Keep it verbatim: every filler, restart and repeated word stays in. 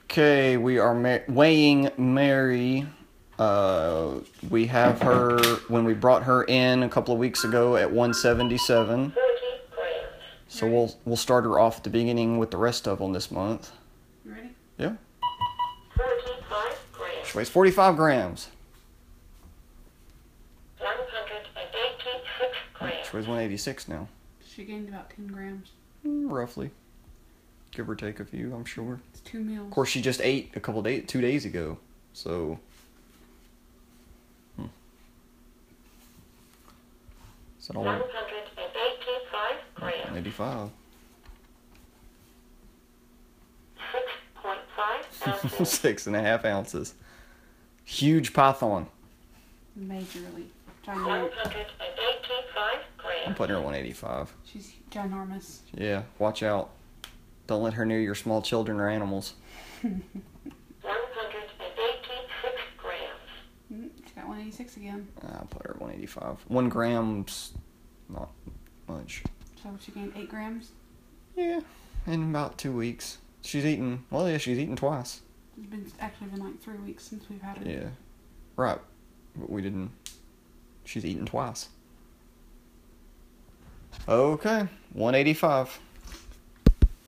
Okay, we are ma- weighing Mary. Uh, we have her when we brought her in a couple of weeks ago at one seventy-seven. So we'll we'll start her off at the beginning with the rest of them this month. You ready? Yeah. forty-five grams. She weighs forty-five grams. one hundred eighty-six grams. She weighs one eighty-six now. She gained about ten grams. Mm, roughly. Give or take a few, I'm sure. It's two meals. Of course, she just ate a couple days, two days ago. So. Hmm. Is that all? one hundred eighty-five grams. one eighty-five. six point five ounces. Six and a half ounces. Huge python. Majorly. one Ginormous. hundred eighty-five I'm grams. putting her at one eighty-five. She's ginormous. Yeah, watch out. Don't let her near your small children or animals. one hundred eighty-six grams. Mm, She got one eighty-six again. I'll put her at one eighty-five. One gram's not much. So she gained eight grams. Yeah, in about two weeks. She's eaten, well, yeah, she's eaten twice. It's been actually been like three weeks since we've had her. Yeah, right. But we didn't, she's eaten twice. Okay, one eighty-five.